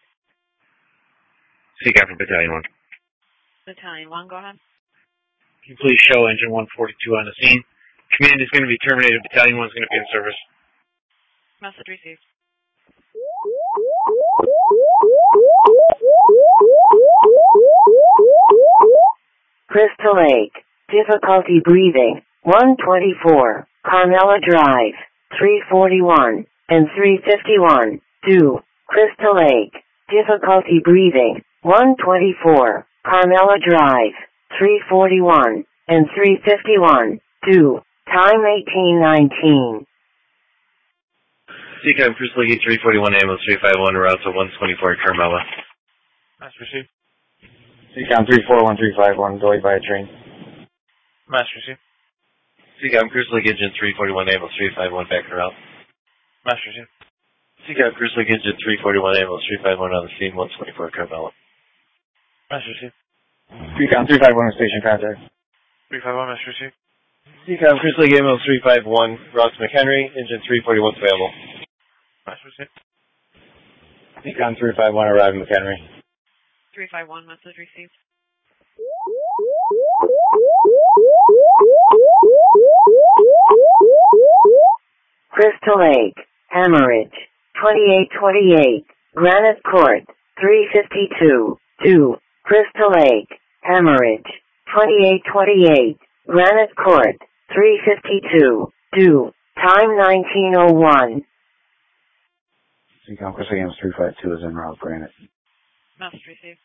[SPEAKER 3] C COM from Battalion one.
[SPEAKER 2] Battalion one, go ahead.
[SPEAKER 3] Can you please show engine one forty-two on the scene? Command is going to be terminated. Battalion one is going to be in service.
[SPEAKER 2] Message received.
[SPEAKER 1] Crystal Lake. Difficulty breathing. one twenty-four. Carmela Drive. three forty-one and three fifty-one. two. Crystal Lake. Difficulty breathing. one twenty-four. Carmela Drive. three forty-one and three fifty-one. two. Time eighteen nineteen.
[SPEAKER 9] C COM Crystal Lake three forty-one ambulance three five one route to one twenty-four Carmela.
[SPEAKER 3] Master received.
[SPEAKER 7] C COM three four one three five one, delayed by a train.
[SPEAKER 3] Master received.
[SPEAKER 9] C COM Crystal Lake engine three forty-one ambulance three five one back route.
[SPEAKER 3] Master received.
[SPEAKER 9] C COM Crystal Lake engine three forty-one ambulance three five one on the scene one twenty-four Carmela.
[SPEAKER 3] Master received.
[SPEAKER 7] C COM three five one station contact.
[SPEAKER 3] three five one, Master received.
[SPEAKER 9] C COM Crystal Lake ambulance three five one route to McHenry engine three forty-one available.
[SPEAKER 3] Master received.
[SPEAKER 7] C COM three five one arrived in McHenry.
[SPEAKER 2] three five one, message received.
[SPEAKER 1] Crystal Lake. Hemorrhage. twenty-eight twenty-eight. Granite Court. three fifty-two. two. Crystal Lake. Hemorrhage. twenty-eight twenty-eight. Granite Court. three fifty-two. two. Time nineteen oh one.
[SPEAKER 7] C COM Crystal Lake three five two is en route, Granite.
[SPEAKER 2] Message received.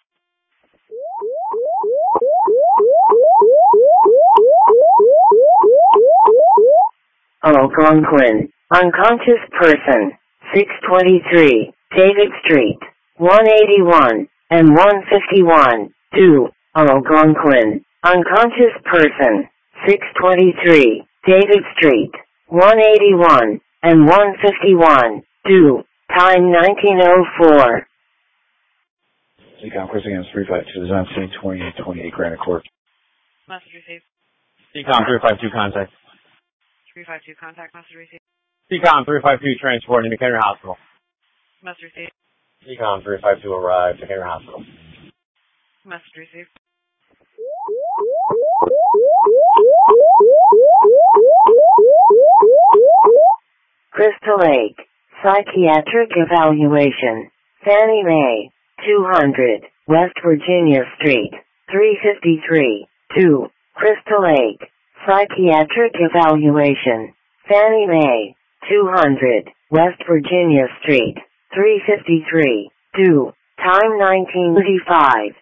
[SPEAKER 1] Algonquin. Unconscious person. six twenty-three. David Street. one eighty-one and one fifty-one. two. Algonquin. Unconscious person. six twenty-three. David Street. one eighty-one and one fifty-one. two. Time nineteen oh four.
[SPEAKER 7] C COM Crystal Lake three five two is on scene twenty-eight twenty-eight Granite Court.
[SPEAKER 2] Message received.
[SPEAKER 10] C COM three five two contact.
[SPEAKER 2] three five two, contact, message received.
[SPEAKER 10] C COM three five two transporting to McHenry Hospital.
[SPEAKER 2] Message received.
[SPEAKER 10] C COM three five two arrived to McHenry Hospital.
[SPEAKER 2] Message received.
[SPEAKER 1] Crystal Lake. Psychiatric evaluation. Fannie Mae. two hundred. West Virginia Street. three fifty-three. two. Crystal Lake. Psychiatric evaluation. Fannie Mae. two hundred. West Virginia Street. three fifty-three. two. Time nineteen thirty-five.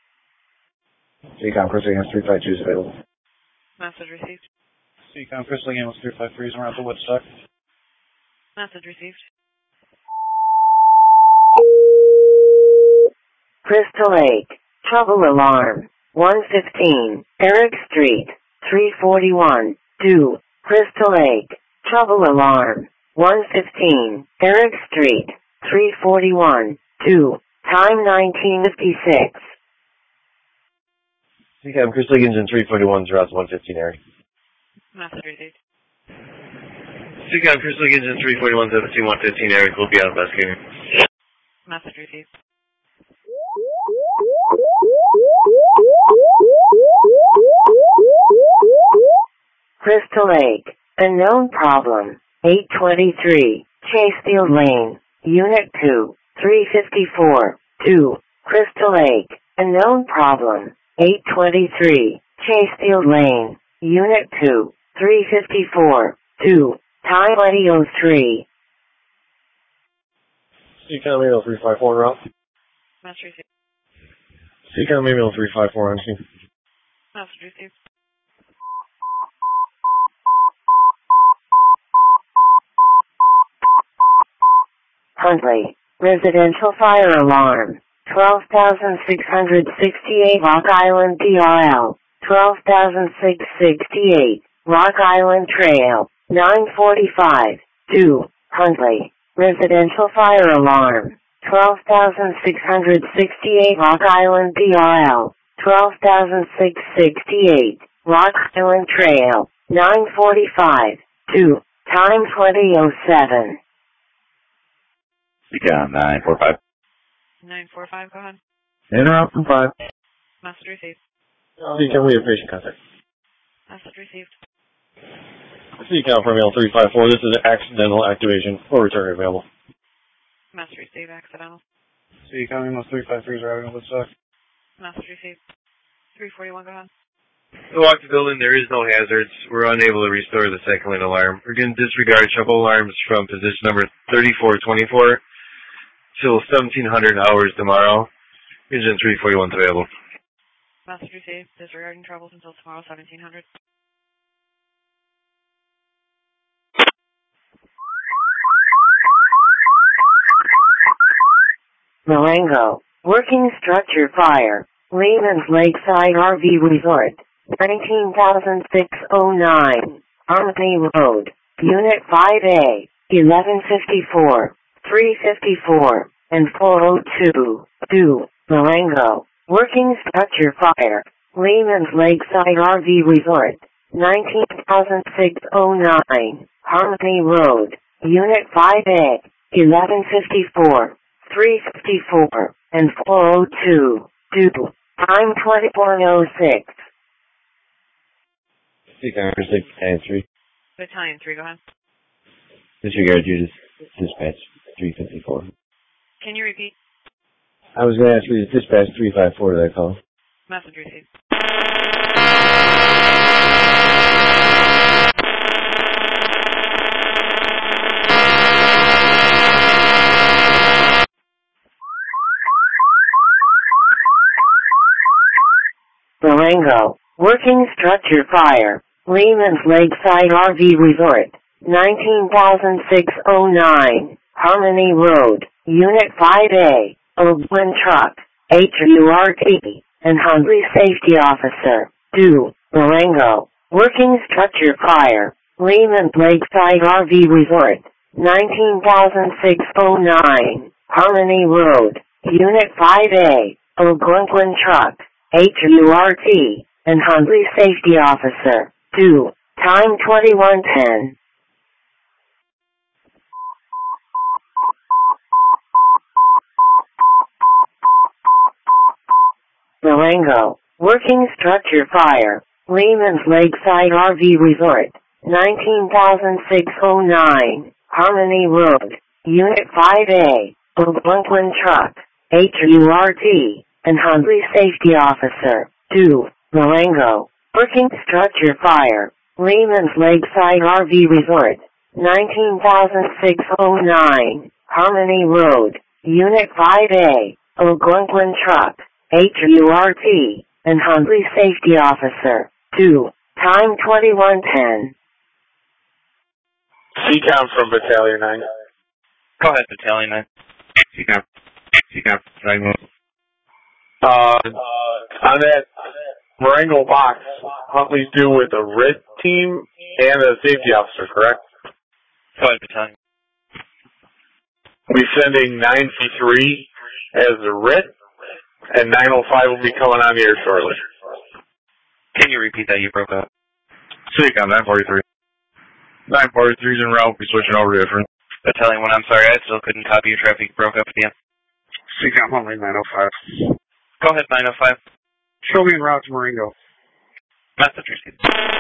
[SPEAKER 7] C COM Crystal Lake three five two is available.
[SPEAKER 2] Message received.
[SPEAKER 4] C COM Crystal Lake three five three is around to Woodstock.
[SPEAKER 2] Message received.
[SPEAKER 1] Crystal Lake. Trouble alarm. one fifteen. Eric Street. three forty-one. two. Crystal Lake. Trouble alarm. one fifteen. Eric Street. three forty-one, two, time nineteen fifty-six.
[SPEAKER 8] C COM, Crystal Lake Engine three forty-one, Route one fifteen area.
[SPEAKER 2] Message received.
[SPEAKER 9] C COM, Crystal Lake Engine three forty-one, seventeen one fifteen area, will be out investigating.
[SPEAKER 2] Message received.
[SPEAKER 1] Crystal Lake, unknown problem, eight twenty-three, Chasefield Lane, Unit two, three fifty-four, two, Crystal Lake, unknown problem, eight twenty-three, Chasefield Lane, Unit two, three fifty-four, two, time twenty oh three.
[SPEAKER 10] C COM email three five four route.
[SPEAKER 2] Message received.
[SPEAKER 10] C COM email three five four on scene.
[SPEAKER 2] Message received.
[SPEAKER 1] Huntley, residential fire alarm, twelve thousand six hundred sixty-eight Rock Island D R L, twelve thousand six hundred sixty-eight, Rock Island Trail, nine forty-five, two, Huntley, residential fire alarm, twelve thousand six hundred sixty-eight Rock Island D R L, twelve thousand six hundred sixty-eight, Rock Island Trail, nine forty-five, two, time twenty oh seven.
[SPEAKER 11] C COM nine four five.
[SPEAKER 2] nine four five, go ahead.
[SPEAKER 10] Interrupt from five.
[SPEAKER 2] Message received.
[SPEAKER 10] C COM, we have patient contact.
[SPEAKER 2] Message received.
[SPEAKER 10] C COM for email three five four, this is an accidental activation or return available.
[SPEAKER 2] Message received, accidental.
[SPEAKER 4] C COM email three five three is arriving at Woodstock.
[SPEAKER 2] Message received. three forty-one, go ahead.
[SPEAKER 9] To walk the building, there is no hazards. We're unable to restore the second line alarm. We're going to disregard trouble alarms from position number thirty-four twenty-four till seventeen hundred hours tomorrow. Engine three forty-one is available.
[SPEAKER 2] Message received. Disregarding troubles until tomorrow, seventeen hundred.
[SPEAKER 1] Marengo, working structure fire, Lehman's Lakeside R V Resort, nineteen thousand six hundred nine, Armady Road, Unit five A, eleven fifty-four, three fifty-four, and four oh two, two, Marengo, working structure fire, Lehman's Lakeside R V Resort, nineteen thousand six hundred nine, Harmony Road, Unit five A, eleven fifty-four, three fifty-four, and four oh two, two, time twenty-four oh six.
[SPEAKER 8] C COM, Crystal Lake Battalion three.
[SPEAKER 2] Battalion three, go ahead.
[SPEAKER 8] Disregard you dis- dispatch three fifty-four.
[SPEAKER 2] Can you repeat?
[SPEAKER 8] I was going to ask you to dispatch three five four to that call.
[SPEAKER 2] Message received.
[SPEAKER 1] Marengo, working structure fire, Lehman's Lakeside R V Resort, nineteen thousand six hundred nine, Harmony Road, Unit five A, Oakland Truck, H U R T, and Hungry Safety Officer, two, Marengo, working structure fire, Lehman's Lakeside R V Resort, nineteen thousand six hundred nine, Harmony Road, Unit five A, Oakland Truck, H U R T, and Hungry Safety Officer, two, time twenty-one ten. Marengo, working structure fire, Lehman's Lakeside R V Resort, nineteen thousand six hundred nine, Harmony Road, Unit five A, Oakland Truck, H U R T, and Hungry Safety Officer, two, Marengo, working structure fire, Lehman's Lakeside R V Resort, nineteen thousand six hundred nine, Harmony Road, Unit five A, Oakland Truck, H U R T, and Hungry Safety Officer, two, time twenty-one ten.
[SPEAKER 10] C COM from Battalion nine.
[SPEAKER 3] Go ahead, Battalion nine. C COM. C COM. Right.
[SPEAKER 10] Uh, on that Marengo box, Huntley's due with a red team and a safety officer, correct?
[SPEAKER 3] Go ahead, Battalion.
[SPEAKER 10] We'll be sending nine C three as a R I T, and nine oh five will be coming on the air shortly.
[SPEAKER 9] Can you repeat that? You broke up.
[SPEAKER 7] Seacom nine forty-three. nine forty-three's en route. We're switching over to different.
[SPEAKER 9] Battalion one, I'm sorry, I still couldn't copy your traffic. Broke up at the end.
[SPEAKER 6] Seacom only nine oh five.
[SPEAKER 9] Go ahead, nine oh five.
[SPEAKER 6] Show me en route to Marengo.
[SPEAKER 9] Message received.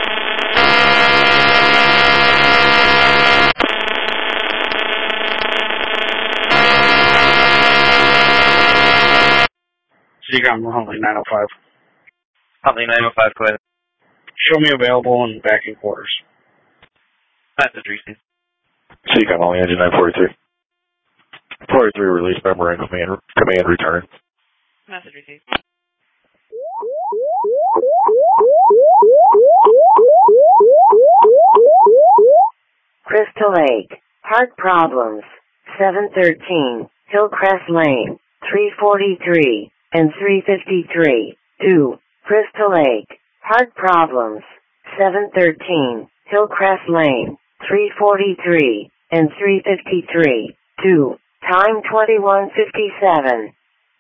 [SPEAKER 6] Seacom only nine oh five.
[SPEAKER 9] Huntley nine oh five, go ahead.
[SPEAKER 6] Show me available and back in quarters.
[SPEAKER 9] Message received.
[SPEAKER 7] Seacom only engine nine forty-three. forty-three released by Marengo command, command return.
[SPEAKER 2] Message received.
[SPEAKER 1] Crystal Lake, heart problems, seven thirteen, Hillcrest Lane, three forty-three, and three fifty-three, two, Crystal Lake, heart problems, seven thirteen, Hillcrest Lane, three forty-three, and three fifty-three, two, time twenty-one fifty-seven.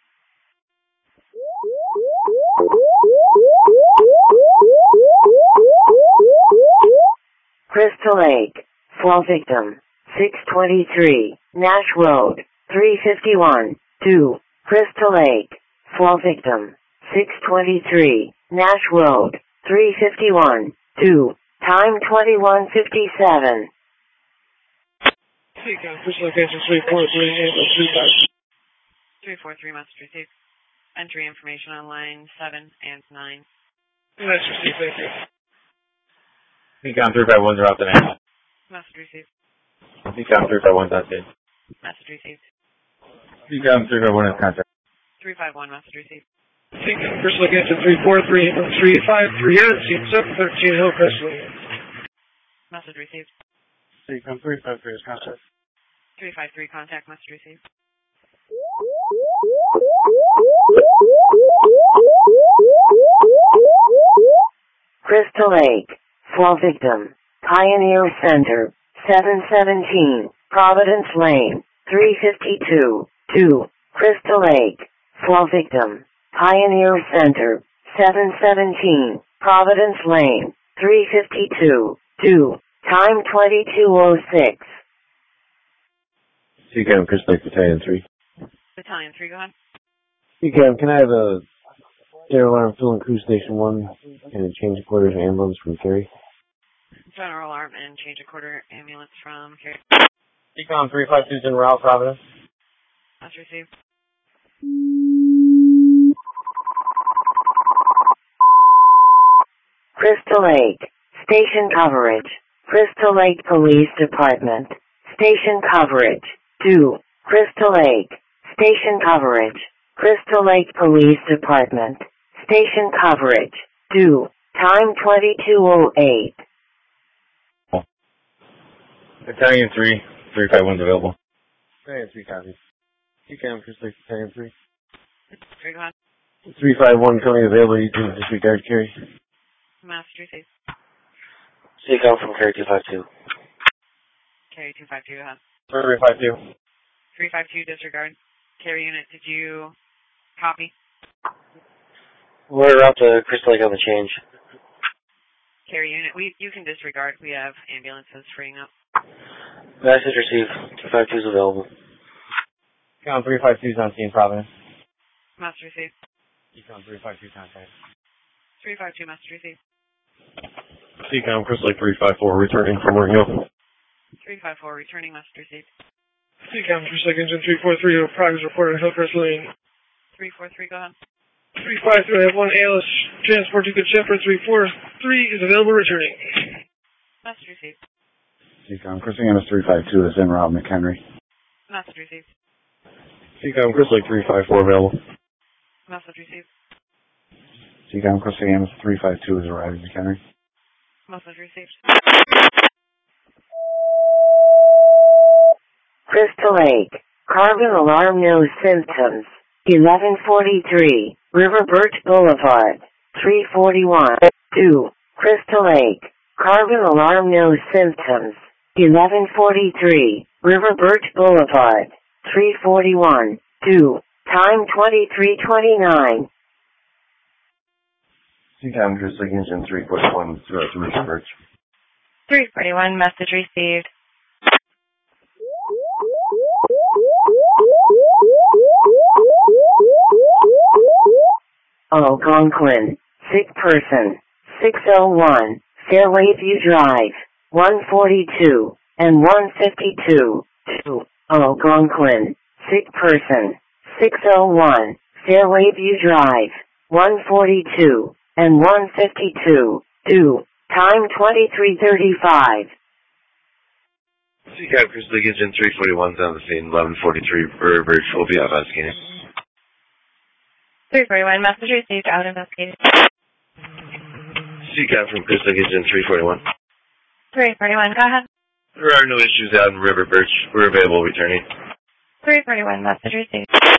[SPEAKER 1] Crystal Lake, fall victim, six twenty-three, Nash Road, three fifty-one, two, Crystal Lake, fall victim, six twenty-three, Nash Road, three fifty-one, two, time twenty-one fifty-seven.
[SPEAKER 5] Seacom, first location three four three, ambulance three five.
[SPEAKER 2] three four three, message received. Entry information on line seven and nine.
[SPEAKER 5] Message received, thank you.
[SPEAKER 7] Seacom three five one's are out the name.
[SPEAKER 2] Message received.
[SPEAKER 7] Seacom three five one's out the name.
[SPEAKER 2] Message received.
[SPEAKER 7] Seacom three five one is contact.
[SPEAKER 2] three five one, message received.
[SPEAKER 5] Seacom, first location three four three, ambulance three five three, seat seven thirteen, Hillcrest Lane.
[SPEAKER 2] Message received.
[SPEAKER 6] Seacom three five three is contact.
[SPEAKER 2] three five three, contact, message received.
[SPEAKER 1] Crystal Lake, fall victim, Pioneer Center, seven seventeen, Providence Lane, three fifty-two, two, Crystal Lake, fall victim, Pioneer Center, seven seventeen, Providence Lane, three fifty-two, two, time twenty-two oh six.
[SPEAKER 7] Seacom Crystal Lake Battalion three.
[SPEAKER 2] Battalion three, go ahead.
[SPEAKER 12] Seacom, can I have a air alarm fill in crew station one and a change of quarters ambulance from Cary?
[SPEAKER 2] General alarm and change of quarter ambulance from Cary.
[SPEAKER 5] Seacom three five two is en route, Providence.
[SPEAKER 2] Message received.
[SPEAKER 1] Crystal Lake, station coverage, Crystal Lake Police Department, station coverage, two, Crystal Lake, station coverage, Crystal Lake Police Department, station coverage, two, time twenty-two oh eight.
[SPEAKER 7] Battalion three, three five one's available.
[SPEAKER 12] Battalion three copies. Seacom Crystal Lake Battalion three.
[SPEAKER 2] three, go ahead.
[SPEAKER 12] three five one coming available, you can disregard Cary.
[SPEAKER 2] Message received.
[SPEAKER 8] Seacom from Cary two five two.
[SPEAKER 2] Cary two five two, go ahead.
[SPEAKER 5] three five two.
[SPEAKER 2] three five two, disregard. Cary unit, did you copy?
[SPEAKER 8] We're out to Crystal Lake on the change.
[SPEAKER 2] Cary unit, we you can disregard. We have ambulances freeing up.
[SPEAKER 8] Message received. two five two is available.
[SPEAKER 5] Seacom three five two is on scene, Providence.
[SPEAKER 2] Message received.
[SPEAKER 5] Seacom three five two contact.
[SPEAKER 2] three five two, message received.
[SPEAKER 7] Seacom Crystal Lake three five four returning from Marengo.
[SPEAKER 2] three five four, returning, message received.
[SPEAKER 5] Seacom Crystal Lake engine three four three, progress report on Hillcrest Lane.
[SPEAKER 2] three four three, go ahead.
[SPEAKER 5] three five three, I have one A L S transport to Good Shepherd. three four three is available, returning.
[SPEAKER 2] Message received.
[SPEAKER 7] Seacom Crystal Lake three five two is en route McHenry.
[SPEAKER 2] Message received.
[SPEAKER 7] Seacom Crystal Lake three five four available.
[SPEAKER 2] Message received.
[SPEAKER 7] Seacom Crystal Lake three five two is arriving McHenry.
[SPEAKER 2] Message received.
[SPEAKER 1] Crystal Lake, carbon alarm no symptoms, eleven forty-three, River Birch Boulevard, three forty-one, two, Crystal Lake, carbon alarm no symptoms, eleven forty-three, River Birch Boulevard, three forty-one. two. Time twenty-three twenty-nine.
[SPEAKER 8] Seacom, Cruise Lake Engine three forty-one, zero to Richard Birch.
[SPEAKER 2] three forty-one, message received.
[SPEAKER 1] Algonquin. Sick person. six oh one. Fairway View Drive. one forty-two. And one fifty-two. two. Algonquin. Sick person. six oh one. Fairway View Drive. one forty-two. And one fifty-two. two. Time twenty-three thirty-five.
[SPEAKER 9] Seacom, Cruise Lake Engine three forty-one's on the scene, eleven forty-three, River Birch will be out investigating.
[SPEAKER 2] three forty-one, message received, out investigating.
[SPEAKER 9] Seacom from Cruise Lake Engine three forty-one.
[SPEAKER 2] three forty-one, go ahead.
[SPEAKER 9] There are no issues out in River Birch. We're available returning.
[SPEAKER 2] three forty-one, message received.